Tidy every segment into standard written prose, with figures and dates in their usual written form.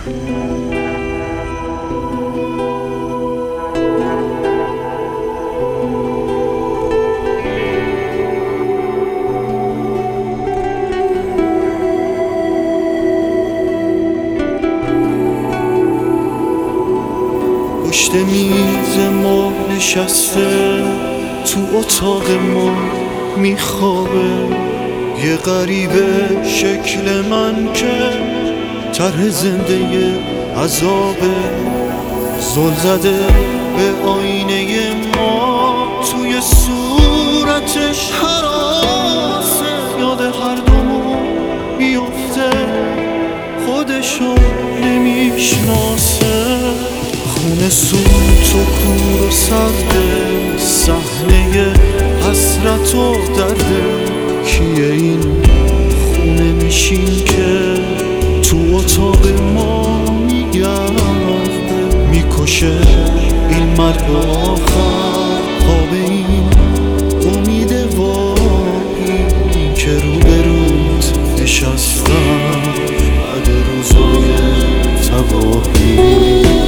پشت میز ما نشسته تو اتاق ما میخوابه یه غریبه شکل من که طرح زنده عذابه، زل زده به آینه ما توی صورتش حراسه، یاد هر دومون بیفته خودشو نمیشناسه. خونه سوت و کور و سرده، صحنه حسرت و درده، کیه این خونه میشین که تو اتاق ما میگرده، میکشه این مرگ آخر، خواب این امید واقعی که روبروت نشستم بعد روزای تباهی.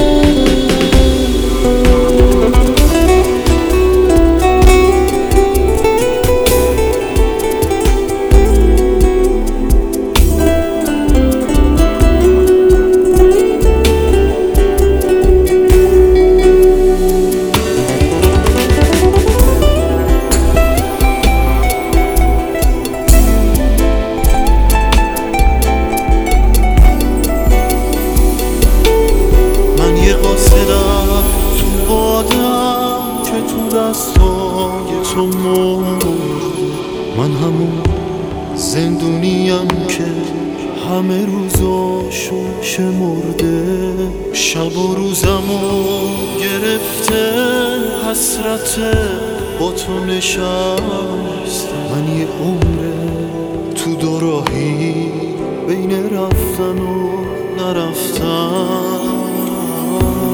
تو بادم که تو دستای تو مرده، من همون زندونیم که همه روزاشو شمرده، شب و روزمو گرفته حسرت با تو نشسته، من یه عمره تو دوراهی بین رفتن و نرفتن.